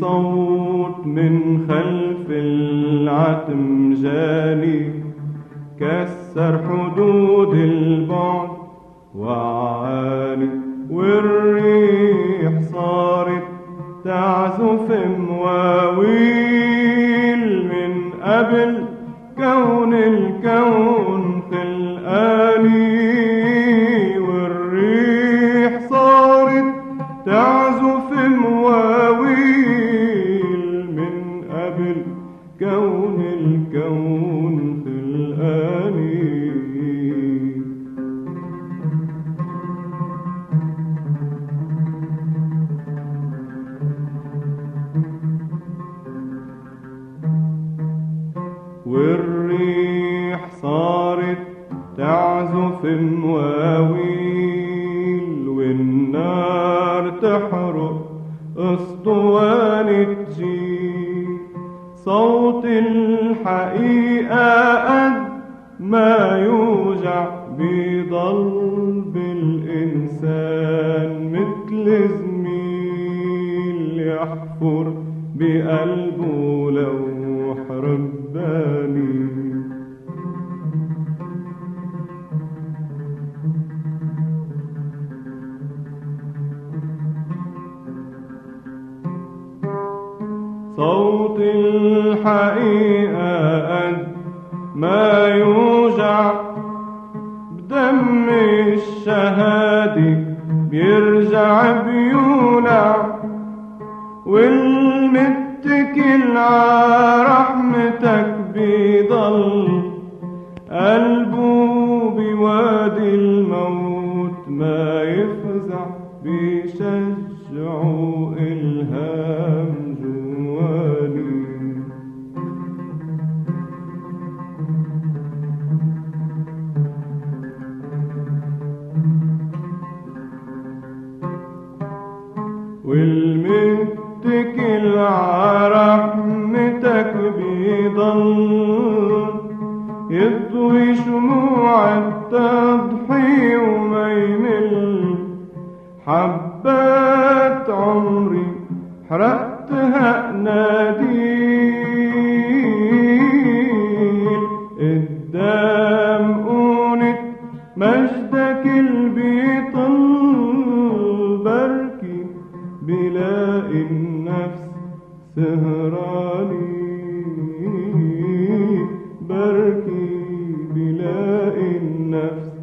صوت من خلف العتم جاني كسر حدود البعد وعاني، والريح صارت تعزف مواويل من قبل كون الكون خلقاني، والريح صارت تعزف مواويل من قبل كون الكون خلقاني. والريح صارت تعزف مواويل، والنار تحرق اسطوانة جيل. صوت الحقيقة قد ما يوجع بيضل بالإنسان مثل زميل يحفر بقلبه لوح رباني. صوت الحقيقة قد ما يوجع بدم الشهادة بيرجع بيولع، والمتكل عرحمتك بيضل قلبه بوادي الموت ما يفزع، بيشجعوا إلهام جواني. والمتكل عرحمتك بيضل يضوي شموع التضحية وما يمل. حبات عمري حرقتها أناديل قدام قونة مجدك البيطل، بركي بلاقي النفس سهراني، بركي بلاقي النفس